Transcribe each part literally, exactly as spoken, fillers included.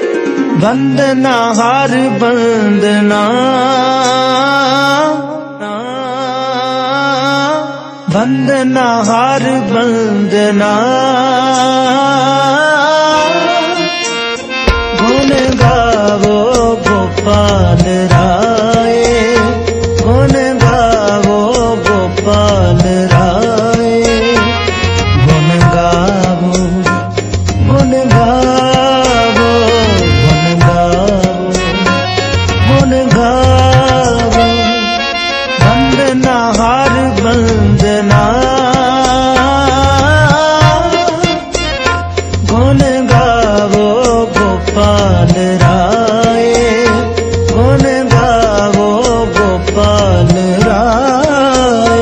वंदना हार वंदना, वंदना हार वंदना, गुण गावो गोपाल राय, गुण गावो गोपाल राय, गुण गावो गुण गावो गुण गावो गुण गावो, वंदना हार वंदना, गुण गावो गोपाल राय, गुण गावो गोपाल राय।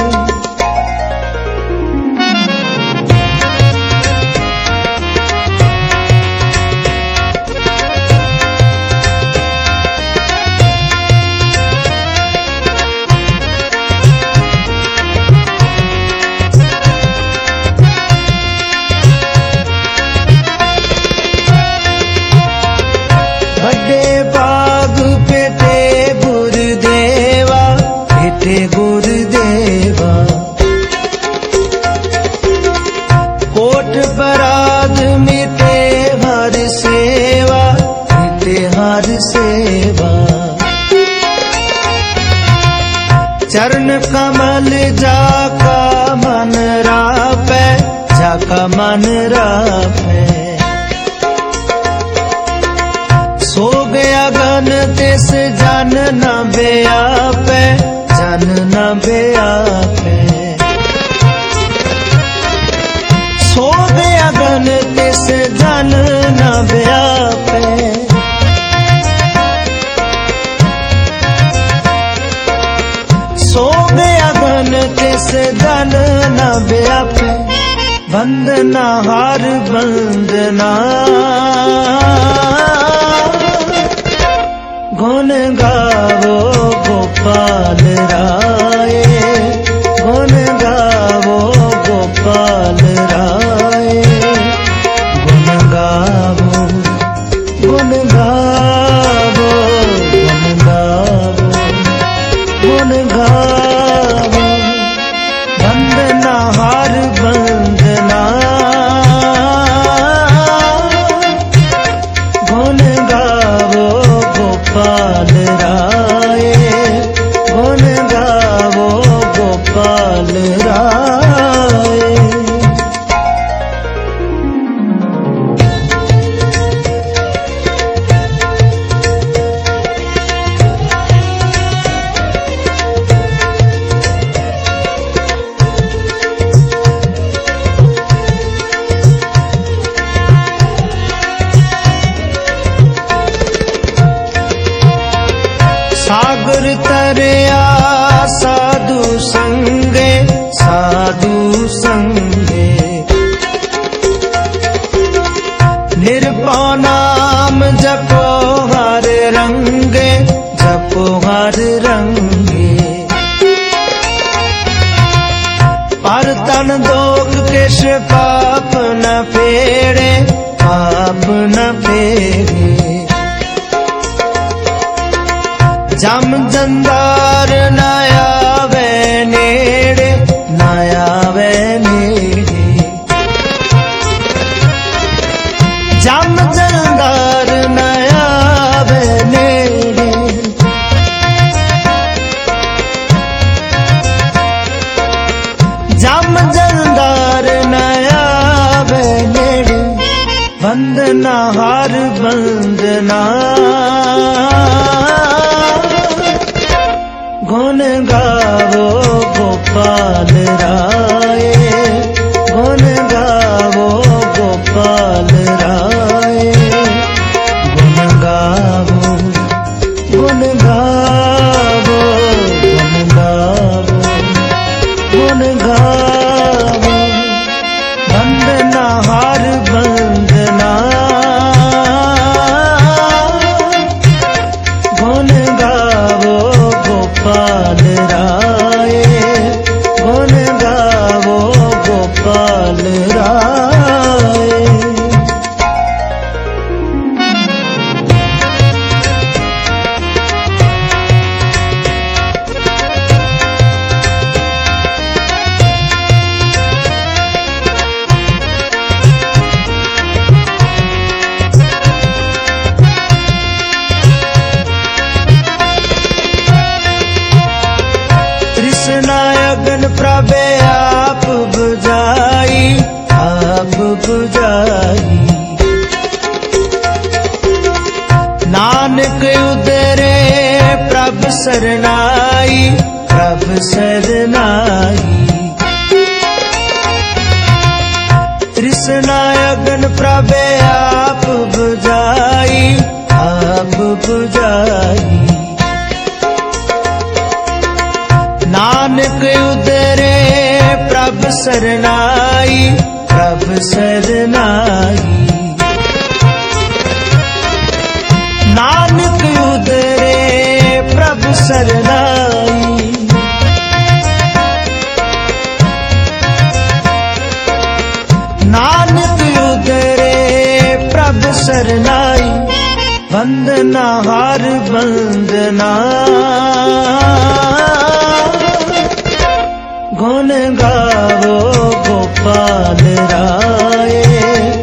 गुरुदेवा कोट पराध मिटे हर सेवा, मिटे हर सेवा, चरण कमल जाका मन रापै, जाका मन रापै, सो गया गन तिस जन न व्यापै, जन न व्यापै, सो गया गन तिस जन न व्यापै, सो गया गन तिस जन न व्यापै, वंदना हार वंदना, गुण गावो गोपाल राय, गुण गावो गोपाल राय, गुण गावो गुण गावो गुण गावो गुण गावो, वंदना हार वंदना, गुण गावो गोपाल राय, गुण गावो गोपाल राय। सागर तरया साधु संगे, साधु संगे, निर्भौ नाम जपो हर रंगे, जपो हर रंगे, पर तन दोख किश पाप न फेरे, पाप न फेरे, जम जंदार न आवे नेड़े, न आवे नेड़े, जम जंदार न आवे नेड़े, जम जंदार न आवे नेड़े, वंदना हार वंदना, गुण गावो गोपाल राय, गुण गावो गोपाल राय, गुण गावो गुण गावो गुण गावो गुण गावो, वंदना हार वंदना, गुण गावो गोपाल राय, गुण गावो गोपाल राय। प्रभे आप बुझाई, आप बुझाई। नानक उदरे प्रभ सरनाई, प्रभ सरनाई। तृष्णा अगन प्रभे आप बुझाई, आप बुझाई। नानक उदरे प्रभ सरनाई, प्रभ सरनाई। नानक उदरे प्रभ सरनाई। नानक उदरे प्रभ सरनाई। वंदना हार वंदना, गुण गावो गोपाल राये।